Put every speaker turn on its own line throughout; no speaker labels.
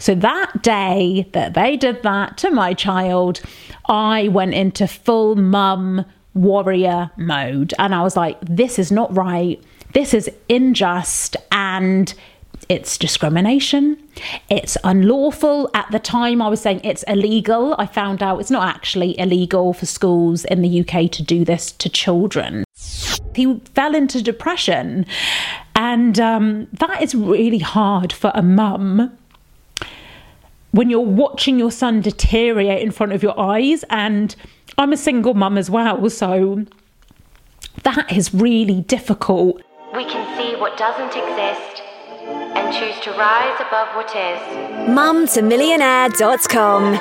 So that day that they did that to my child, I went into full mum warrior mode. And I was like, this is not right. This is unjust, and it's discrimination. It's unlawful. At the time, I was saying it's illegal. I found out it's not actually illegal for schools in the UK to do this to children. He fell into depression, and that is really hard for a mum when you're watching your son deteriorate in front of your eyes. And I'm a single mum as well, so that is really difficult.
We can see what doesn't exist and choose to rise above what is.
mumtomillionaire.com.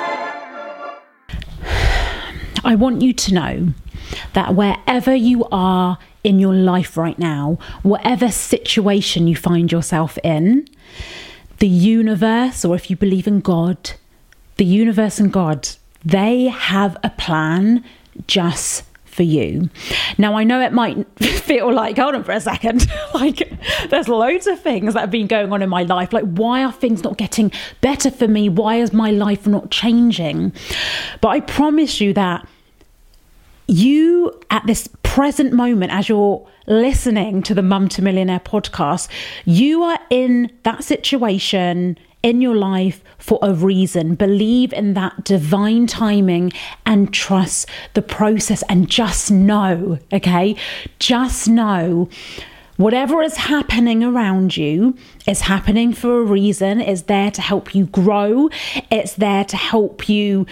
I want you to know that wherever you are in your life right now, whatever situation you find yourself in, the universe, or if you believe in God, the universe and God, they have a plan just for you. Now, I know it might feel like, hold on for a second, like there's loads of things that have been going on in my life. Like, why are things not getting better for me? Why is my life not changing? But I promise you that you, at this present moment, as you're listening to the Mum to Millionaire podcast, you are in that situation in your life for a reason. Believe in that divine timing and trust the process, and just know, okay? Just know whatever is happening around you is happening for a reason. It's there to help you grow. It's there to help you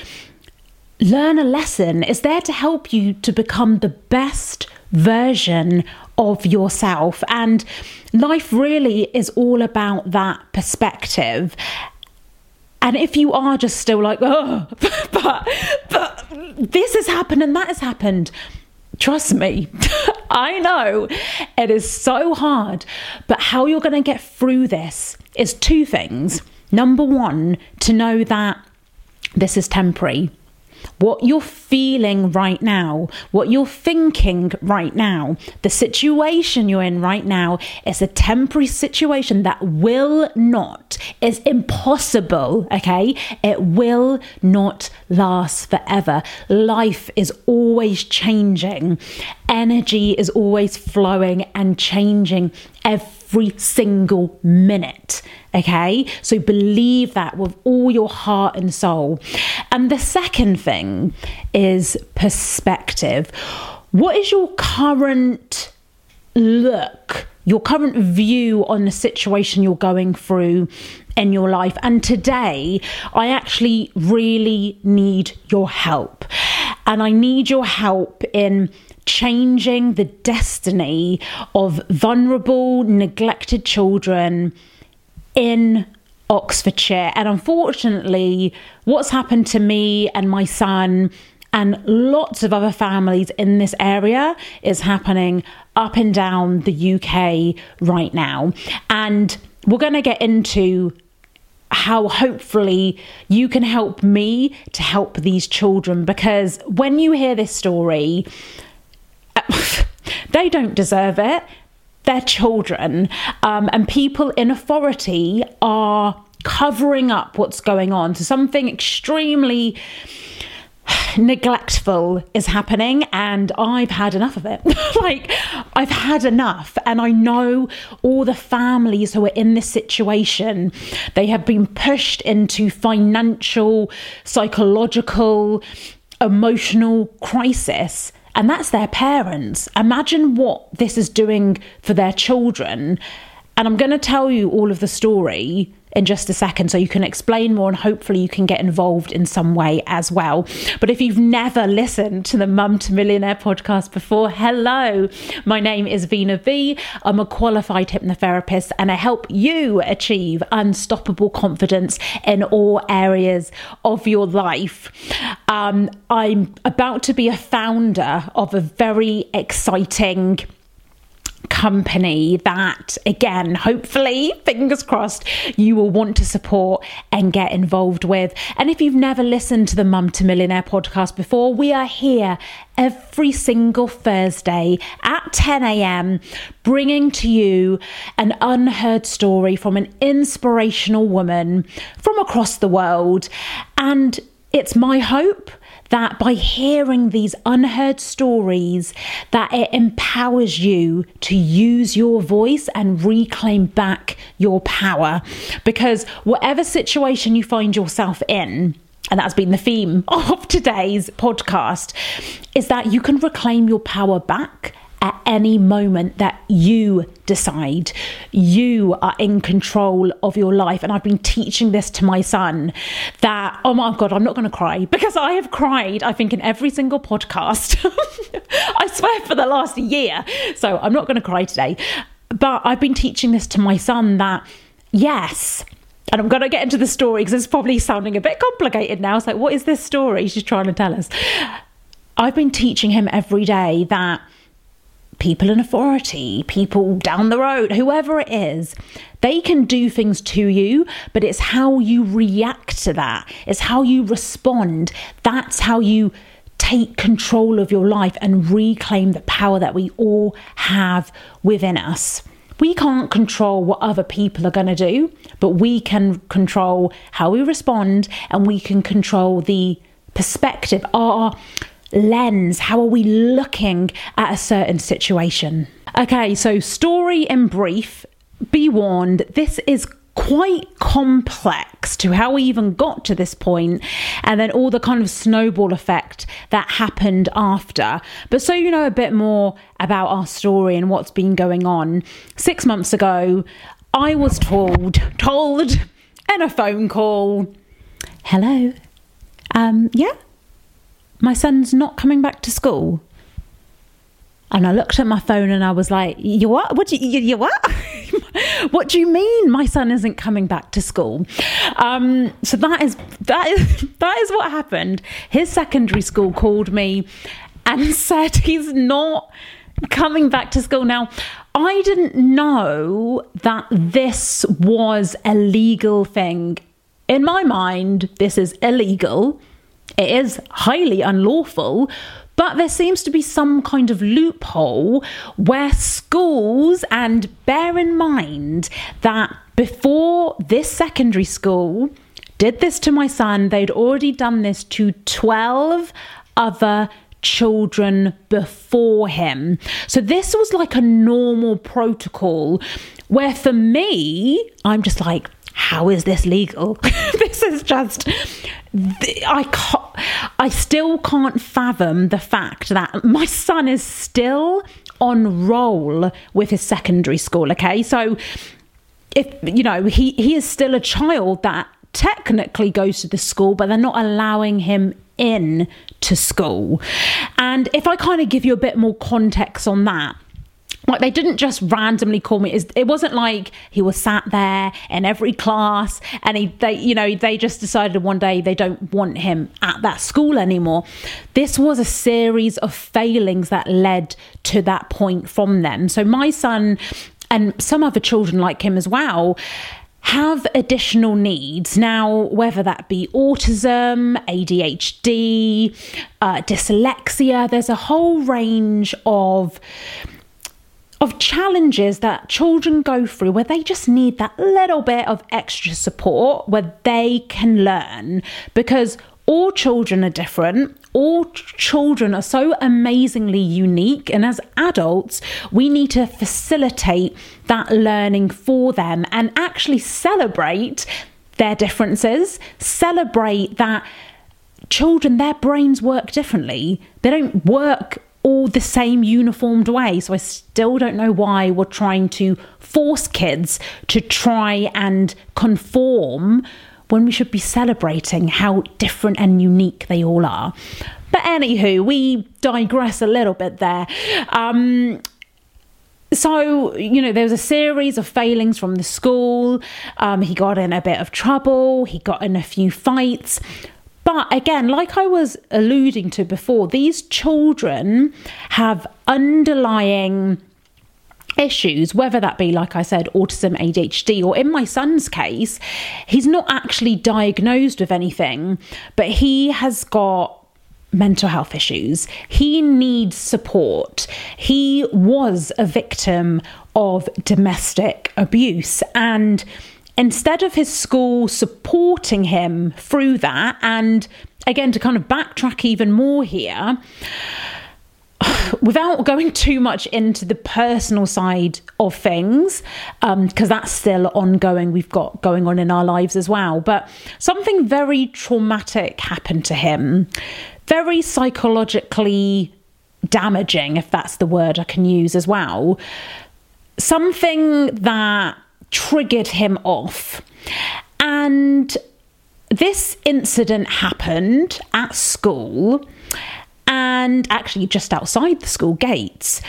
learn a lesson. It's there to help you to become the best version of yourself. And life really is all about that perspective. And if you are just still like, oh, but this has happened and that has happened, trust me, I know it is so hard. But how you're going to get through this is two things. Number one, to know that this is temporary. What you're feeling right now, what you're thinking right now, the situation you're in right now is a temporary situation that will not, is impossible, okay? It will not last forever. Life is always changing. Energy is always flowing and changing every single minute, okay? So believe that with all your heart and soul. And the second thing is perspective. What is your current look, your current view on the situation you're going through in your life? And today, I actually really need your help. And I need your help in changing the destiny of vulnerable, neglected children in Oxfordshire. And unfortunately, what's happened to me and my son and lots of other families in this area is happening up and down the UK right now. And we're going to get into how hopefully you can help me to help these children, because when you hear this story, they don't deserve it. They're children, and people in authority are covering up what's going on. So something extremely neglectful is happening, and I've had enough of it. Like, I've had enough. And I know all the families who are in this situation, they have been pushed into financial, psychological, emotional crisis. And that's their parents. Imagine what this is doing for their children. And I'm going to tell you all of the story in just a second so you can explain more, and hopefully you can get involved in some way as well. But if you've never listened to the Mum to Millionaire podcast before, hello, my name is Vina V. I'm a qualified hypnotherapist, and I help you achieve unstoppable confidence in all areas of your life. I'm about to be a founder of a very exciting company that, again, hopefully, fingers crossed, you will want to support and get involved with. And if you've never listened to the Mum to Millionaire podcast before, we are here every single Thursday at 10 a.m, bringing to you an unheard story from an inspirational woman from across the world. And it's my hope that by hearing these unheard stories, that it empowers you to use your voice and reclaim back your power. Because whatever situation you find yourself in, and that's been the theme of today's podcast, is that you can reclaim your power back at any moment that you decide. You are in control of your life. And I've been teaching this to my son that, oh my God, I'm not going to cry, because I have cried, I think, in every single podcast. I swear, for the last year. So I'm not going to cry today. But I've been teaching this to my son that, yes, and I'm going to get into the story because it's probably sounding a bit complicated now. It's like, what is this story she's trying to tell us? I've been teaching him every day that people in authority, people down the road, whoever it is, they can do things to you, but it's how you react to that. It's how you respond. That's how you take control of your life and reclaim the power that we all have within us. We can't control what other people are going to do, but we can control how we respond, and we can control the perspective, our lens. How are we looking at a certain situation? Okay, so story in brief. Be warned, this is quite complex to how we even got to this point, and then all the kind of snowball effect that happened after. But so you know a bit more about our story and what's been going on, 6 months ago, I was told in a phone call, hello, yeah, my son's not coming back to school. And I looked at my phone and I was like, you what? You what? What do you mean my son isn't coming back to school? So that is what happened. His secondary school called me and said he's not coming back to school. Now, I didn't know that this was a legal thing. In my mind, this is illegal. It is highly unlawful, but there seems to be some kind of loophole where schools, and bear in mind that before this secondary school did this to my son, they'd already done this to 12 other children before him. So this was like a normal protocol where for me, I'm just like, how is this legal? This is just, I still can't fathom the fact that my son is still on roll with his secondary school. Okay, so if you know, he is still a child that technically goes to the school, but they're not allowing him in to school. And if I kind of give you a bit more context on that, like, they didn't just randomly call me. It wasn't like he was sat there in every class and they just decided one day they don't want him at that school anymore. This was a series of failings that led to that point from them. So my son and some other children like him as well have additional needs. Now, whether that be autism, ADHD, dyslexia, there's a whole range of challenges that children go through where they just need that little bit of extra support where they can learn, because all children are different. All children are so amazingly unique. And as adults, we need to facilitate that learning for them and actually celebrate their differences, celebrate that children, their brains work differently. They don't work all the same uniformed way. So I still don't know why we're trying to force kids to try and conform when we should be celebrating how different and unique they all are. But anywho, we digress a little bit there. So, you know, there was a series of failings from the school. He got in a bit of trouble. He got in a few fights. But again, like I was alluding to before, these children have underlying issues, whether that be, like I said, autism, ADHD, or in my son's case, he's not actually diagnosed with anything, but he has got mental health issues. He needs support. He was a victim of domestic abuse, and instead of his school supporting him through that, and again, to kind of backtrack even more here, without going too much into the personal side of things, because that's still ongoing, we've got going on in our lives as well, but something very traumatic happened to him, very psychologically damaging, if that's the word I can use as well, something that triggered him off. And this incident happened at school, and actually just outside the school gates.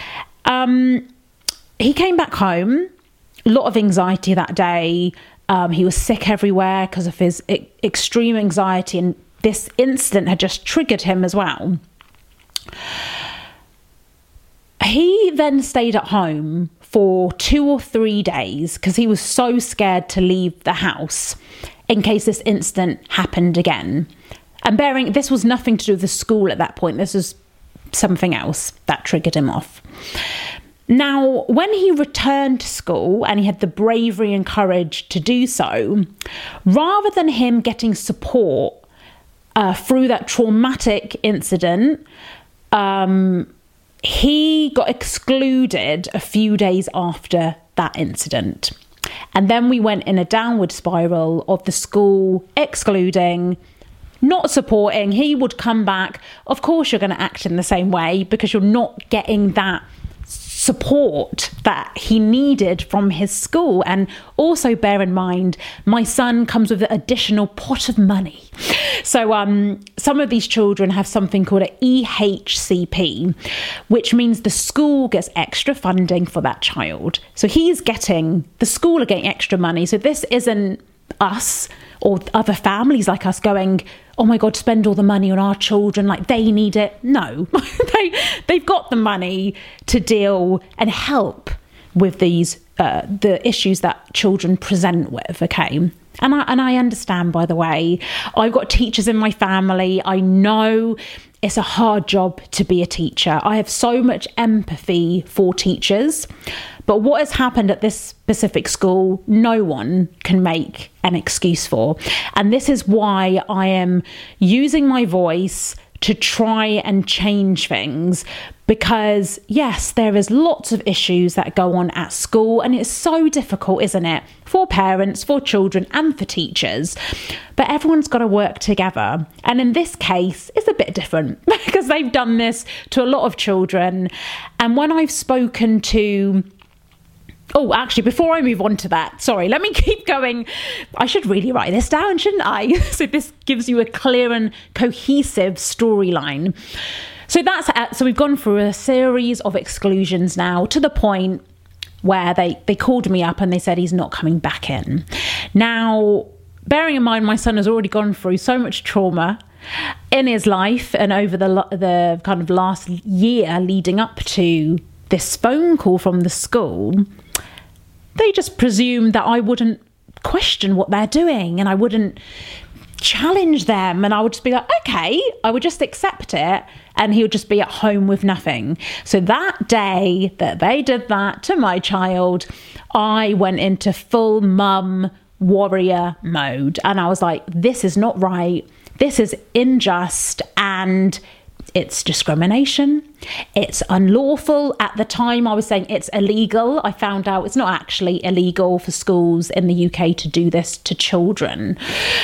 He came back home, a lot of anxiety that day. He was sick everywhere because of his extreme anxiety, and this incident had just triggered him as well. He then stayed at home for 2 or 3 days because he was so scared to leave the house in case this incident happened again. And this was nothing to do with the school at that point. This was something else that triggered him off. Now, when he returned to school and he had the bravery and courage to do so, rather than him getting support through that traumatic incident, he got excluded a few days after that incident. And then we went in a downward spiral of the school excluding, not supporting. He would come back. Of course, you're going to act in the same way because you're not getting that support that he needed from his school. And also bear in mind, my son comes with an additional pot of money. So some of these children have something called an EHCP, which means the school gets extra funding for that child. So the school are getting extra money. So this isn't us or other families like us going, oh my God, spend all the money on our children, like they need it. No, they've got the money to deal and help with these the issues that children present with, okay? And I understand, by the way, I've got teachers in my family. I know it's a hard job to be a teacher. I have so much empathy for teachers. But what has happened at this specific school, no one can make an excuse for. And this is why I am using my voice to try and change things, because yes, there is lots of issues that go on at school, and it's so difficult, isn't it, for parents, for children, and for teachers. But everyone's got to work together. And in this case, it's a bit different because they've done this to a lot of children. And when I've spoken to... Oh, actually, before I move on to that, sorry, let me keep going. I should really write this down, shouldn't I? So this gives you a clear and cohesive storyline. So so we've gone through a series of exclusions now to the point where they called me up and they said he's not coming back in. Now, bearing in mind my son has already gone through so much trauma in his life and over the kind of last year leading up to this phone call from the school, they just presumed that I wouldn't question what they're doing and I wouldn't challenge them, and I would just be like, okay, I would just accept it, and he would just be at home with nothing. So that day that they did that to my child, I went into full mum warrior mode, and I was like, this is not right, this is unjust, and it's discrimination. It's unlawful. At the time, I was saying it's illegal. I found out it's not actually illegal for schools in the UK to do this to children.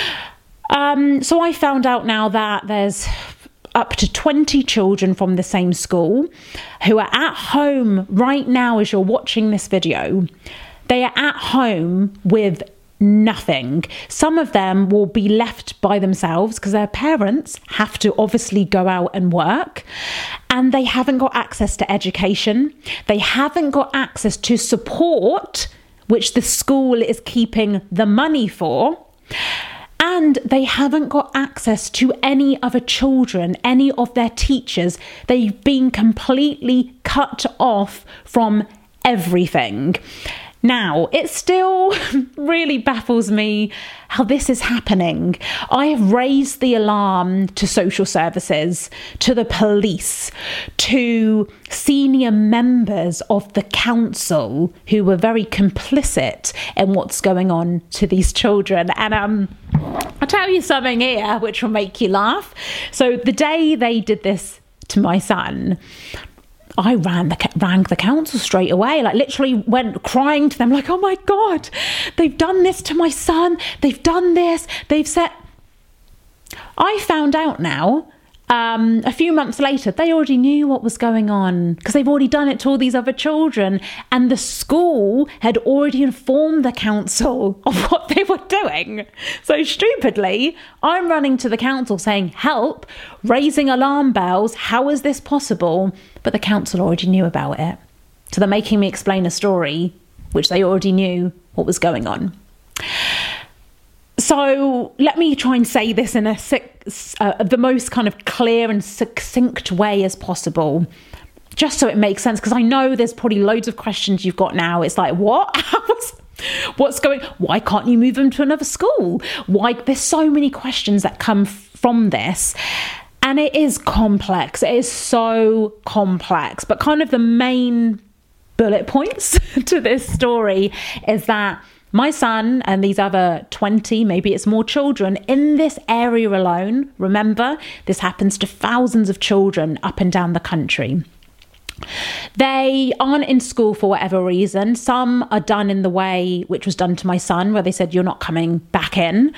So I found out now that there's up to 20 children from the same school who are at home right now as you're watching this video. They are at home with nothing. Some of them will be left by themselves because their parents have to obviously go out and work, and they haven't got access to education. They haven't got access to support, which the school is keeping the money for. And they haven't got access to any other children, any of their teachers. They've been completely cut off from everything. Now, it still really baffles me how this is happening. I have raised the alarm to social services, to the police, to senior members of the council who were very complicit in what's going on to these children. And I'll tell you something here which will make you laugh. So the day they did this to my son, I rang the council straight away, like literally went crying to them like, oh my God, they've done this to my son. They've done this. They've said... I found out now, a few months later, they already knew what was going on because they've already done it to all these other children. And the school had already informed the council of what they were doing. So stupidly, I'm running to the council saying, help, raising alarm bells. How is this possible? But the council already knew about it. So they're making me explain a story, which they already knew what was going on. So let me try and say this in the most kind of clear and succinct way as possible, just so it makes sense, because I know there's probably loads of questions you've got now. It's like, what? What's going... Why can't you move them to another school? Why? There's so many questions that come from this. And it is complex. It is so complex. But kind of the main bullet points to this story is that my son and these other 20, maybe it's more children in this area alone. Remember, this happens to thousands of children up and down the country. They aren't in school for whatever reason. Some are done in the way which was done to my son, where they said, you're not coming back in.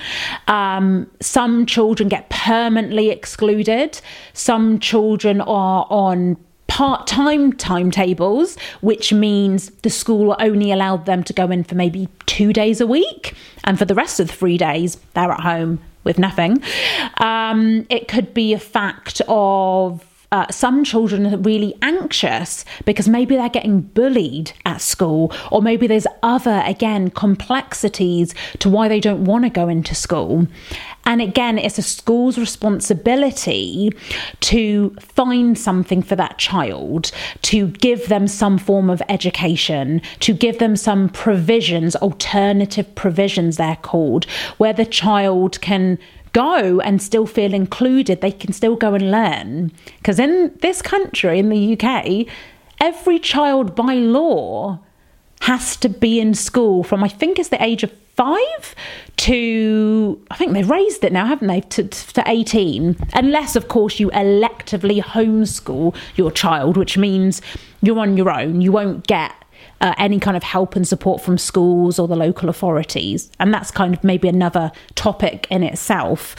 Some children get permanently excluded. Some children are on part-time timetables, which means the school only allowed them to go in for maybe 2 days a week. And for the rest of the 3 days, they're at home with nothing. It could be a fact of some children are really anxious because maybe they're getting bullied at school, or maybe there's other, again, complexities to why they don't want to go into school. And again, it's a school's responsibility to find something for that child, to give them some form of education, to give them some provisions, alternative provisions they're called, where the child can go and still feel included. They can still go and learn. Because in this country, in the UK, every child by law has to be in school from, I think it's the age of 5 to, I think they've raised it now, haven't they, to 18. Unless, of course, you electively homeschool your child, which means you're on your own. You won't get any kind of help and support from schools or the local authorities. And that's kind of maybe another topic in itself.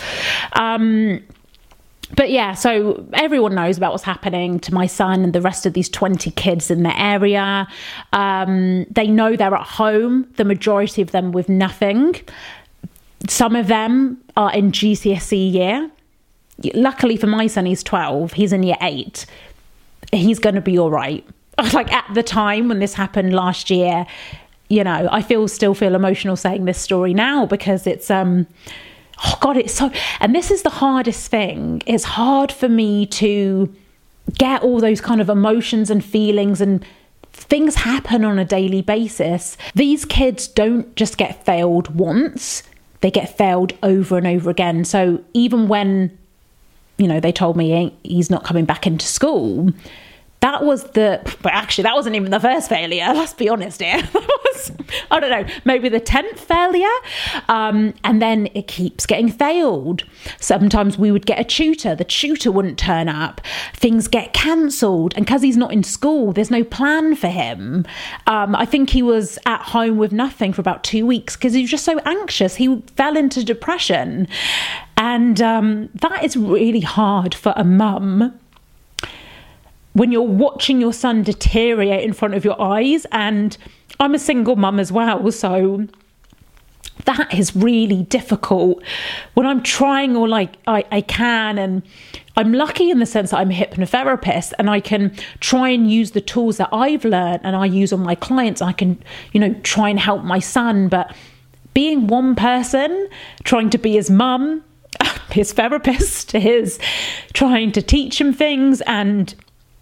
But yeah, so everyone knows about what's happening to my son and the rest of these 20 kids in the area. They know they're at home, the majority of them with nothing. Some of them are in GCSE year. Luckily for my son, he's 12. He's in year 8. He's going to be all right. Like at the time when this happened last year, you know, I still feel emotional saying this story now because it's, oh God, it's so, and this is the hardest thing. It's hard for me to get all those kind of emotions and feelings, and things happen on a daily basis. These kids don't just get failed once, they get failed over and over again. So even when, you know, they told me he's not coming back into school, that wasn't even the first failure. Let's be honest here. That was, I don't know, maybe the 10th failure. And then it keeps getting failed. Sometimes we would get a tutor. The tutor wouldn't turn up. Things get cancelled. And because he's not in school, there's no plan for him. I think he was at home with nothing for about 2 weeks because he was just so anxious. He fell into depression. And that is really hard for a mum when you're watching your son deteriorate in front of your eyes. And I'm a single mum as well, so that is really difficult when I'm trying all like I can. And I'm lucky in the sense that I'm a hypnotherapist and I can try and use the tools that I've learned and I use on my clients. I can, you know, try and help my son. But being one person, trying to be his mum, his therapist, trying to teach him things, and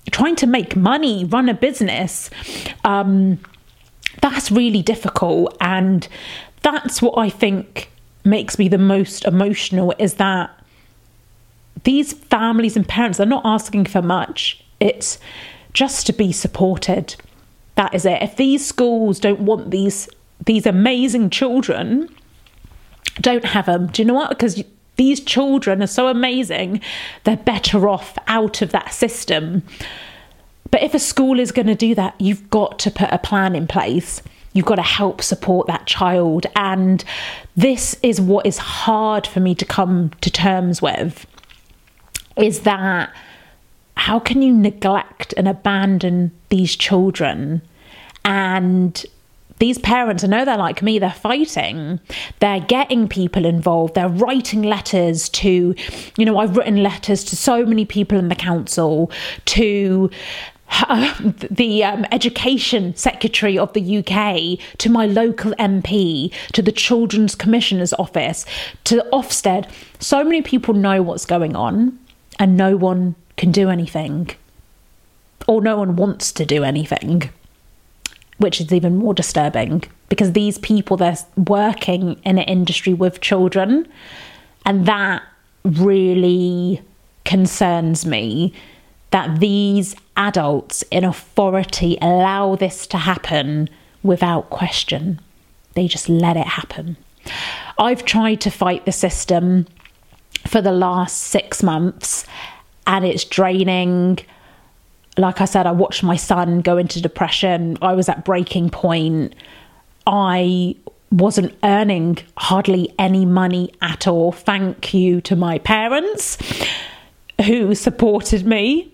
trying to make money, run a business, that's really difficult. And that's what I think makes me the most emotional, is that these families and parents are not asking for much. It's just to be supported. That is it. If these schools don't want these amazing children, don't have them. Do you know what? Because these children are so amazing, they're better off out of that system. But if a school is going to do that, you've got to put a plan in place. You've got to help support that child. And this is what is hard for me to come to terms with, is that how can you neglect and abandon these children? And these parents, I know they're like me, they're fighting. They're getting people involved. They're writing letters to, I've written letters to so many people in the council, to the Education Secretary of the UK, to my local MP, to the Children's Commissioner's Office, to Ofsted. So many people know what's going on, and no one can do anything, or no one wants to do anything, which is even more disturbing, because these people, they're working in an industry with children, and that really concerns me, that these adults in authority allow this to happen without question. They just let it happen. I've tried to fight the system for the last 6 months, and it's draining. Like I said, I watched my son go into depression. I was at breaking point. I wasn't earning hardly any money at all. Thank you to my parents who supported me.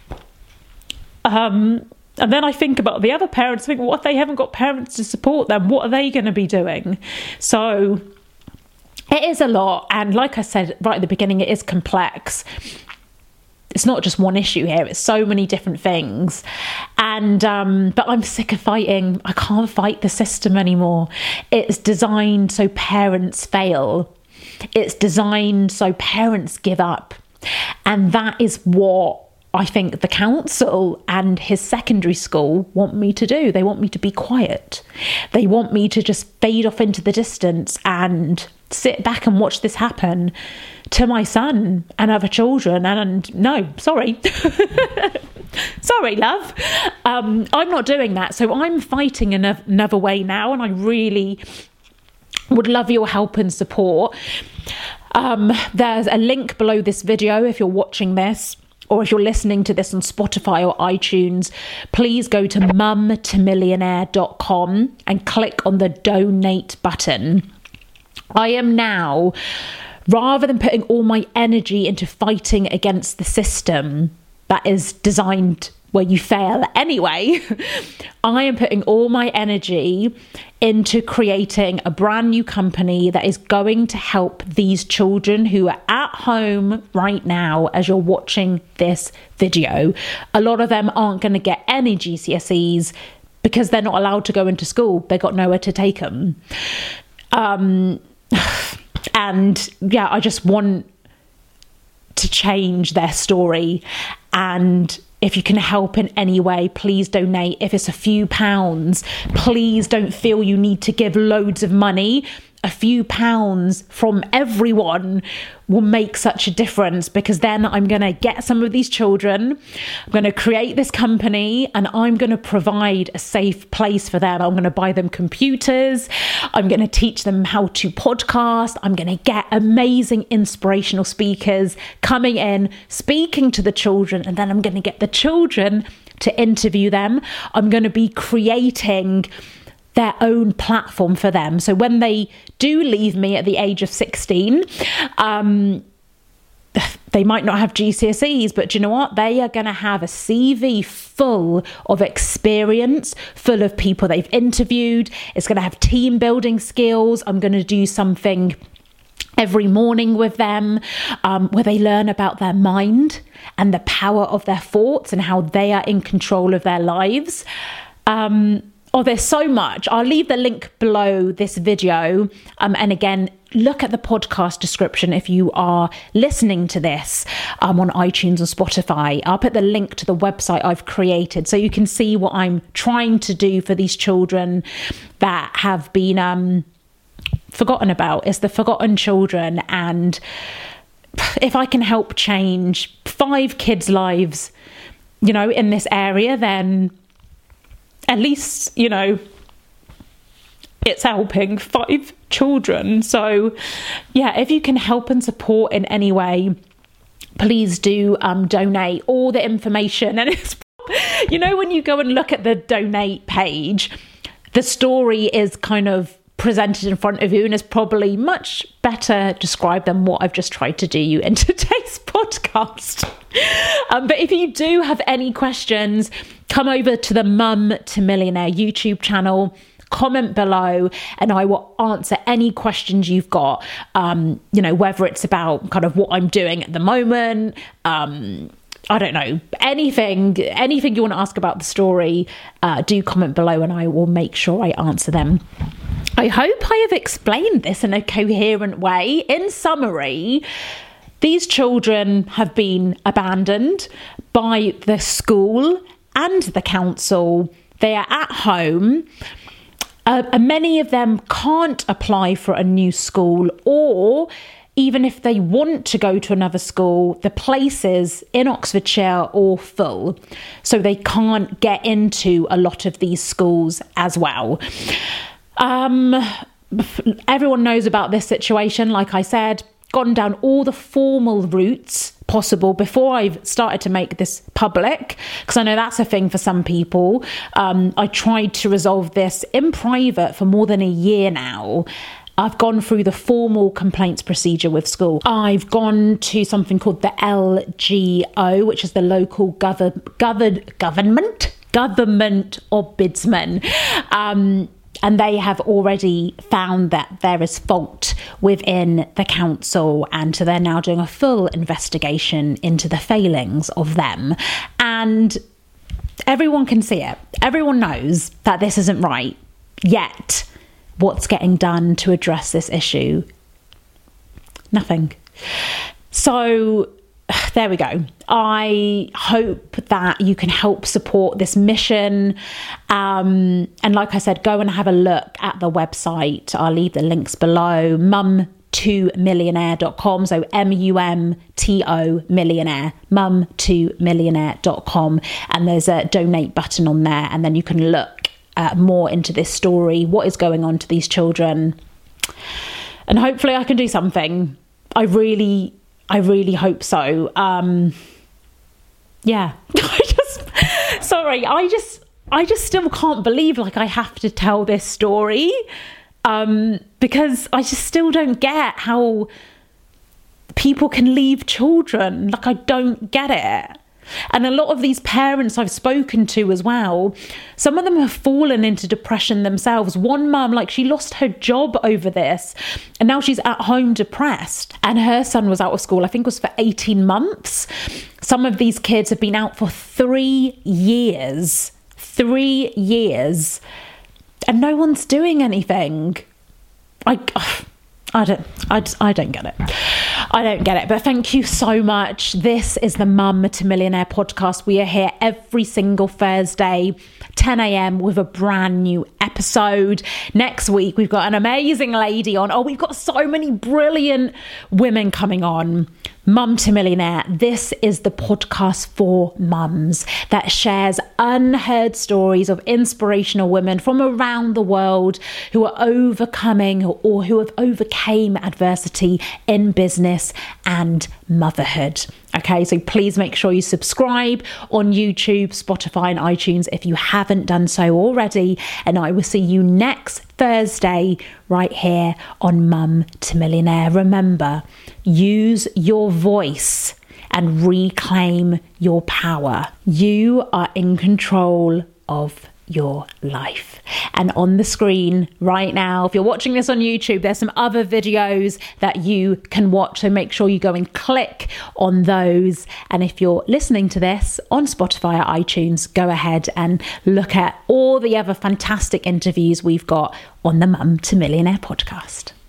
And then I think about the other parents, think, what if they haven't got parents to support them? What are they going to be doing? So it is a lot. And like I said right at the beginning, it is complex. It's not just one issue here. It's so many different things. And but I'm sick of fighting. I can't fight the system anymore. It's designed so parents fail. It's designed so parents give up. And that is what I think the council and his secondary school want me to do. They want me to be quiet. They want me to just fade off into the distance and sit back and watch this happen to my son and other children. And no, sorry. Sorry, love. I'm not doing that. So I'm fighting in another way now, and I really would love your help and support. There's a link below this video if you're watching this, or if you're listening to this on Spotify or iTunes. Please go to mumtomillionaire.com and click on the donate button. I am now, rather than putting all my energy into fighting against the system that is designed where you fail anyway, I am putting all my energy into creating a brand new company that is going to help these children who are at home right now as you're watching this video. A lot of them aren't going to get any GCSEs because they're not allowed to go into school. They got nowhere to take them. And yeah, I just want to change their story. And if you can help in any way, please donate. If it's a few pounds, please don't feel you need to give loads of money. A few pounds from everyone will make such a difference, because then I'm going to get some of these children, I'm going to create this company, and I'm going to provide a safe place for them. I'm going to buy them computers. I'm going to teach them how to podcast. I'm going to get amazing inspirational speakers coming in, speaking to the children, and then I'm going to get the children to interview them. I'm going to be creating their own platform for them. So when they do leave me at the age of 16, they might not have GCSEs, but do you know what? They are going to have a CV full of experience, full of people they've interviewed. It's going to have team building skills. I'm going to do something every morning with them where they learn about their mind and the power of their thoughts and how they are in control of their lives. Oh, there's so much. I'll leave the link below this video. And again, look at the podcast description if you are listening to this on iTunes or Spotify. I'll put the link to the website I've created so you can see what I'm trying to do for these children that have been forgotten about. It's the forgotten children, and if I can help change 5 kids' lives, in this area, then at least, it's helping 5 children. So yeah, if you can help and support in any way, please do donate. All the information, and it's when you go and look at the donate page, the story is kind of presented in front of you and is probably much better described than what I've just tried to do you in today's podcast. But if you do have any questions, come over to the Mum to Millionaire YouTube channel, comment below, and I will answer any questions you've got, whether it's about kind of what I'm doing at the moment, I don't know, anything you want to ask about the story, do comment below and I will make sure I answer them. I hope I have explained this in a coherent way. In summary, these children have been abandoned by the school and the council. They are at home. Many of them can't apply for a new school, or even if they want to go to another school, the places in Oxfordshire are all full. So they can't get into a lot of these schools as well. Everyone knows about this situation. Like I said, gone down all the formal routes possible before I've started to make this public, because I know that's a thing for some people. I tried to resolve this in private for more than a year now. I've gone through the formal complaints procedure with school. I've gone to something called the LGO, which is the local government ombudsman. And they have already found that there is fault within the council, and so they're now doing a full investigation into the failings of them. And everyone can see it. Everyone knows that this isn't right. Yet, what's getting done to address this issue? Nothing. So there we go. I hope that you can help support this mission. And like I said, go and have a look at the website. I'll leave the links below. mum2millionaire.com. So MUMTO millionaire, mum2millionaire.com. And there's a donate button on there. And then you can look more into this story, what is going on to these children. And hopefully I can do something. I really hope so. Yeah. I just still can't believe I have to tell this story, because I just still don't get how people can leave children. I don't get it. And a lot of these parents I've spoken to as well, some of them have fallen into depression themselves. One mum, she lost her job over this, and now she's at home depressed. And her son was out of school, I think it was for 18 months. Some of these kids have been out for 3 years. 3 years. And no one's doing anything. I don't get it. I don't get it. But thank you so much. This is the Mum to Millionaire podcast. We are here every single Thursday, 10 a.m. with a brand new episode. Next week, we've got an amazing lady on. Oh, we've got so many brilliant women coming on. Mum to Millionaire. This is the podcast for mums that shares unheard stories of inspirational women from around the world who are overcoming or who have overcame adversity in business and motherhood. Okay, so please make sure you subscribe on YouTube, Spotify and iTunes if you haven't done so already. And I will see you next Thursday right here on Mum to Millionaire. Remember, use your voice and reclaim your power. You are in control of your life. And on the screen right now, if you're watching this on YouTube, there's some other videos that you can watch, so make sure you go and click on those. And if you're listening to this on Spotify or iTunes, go ahead and look at all the other fantastic interviews we've got on the Mum to Millionaire podcast.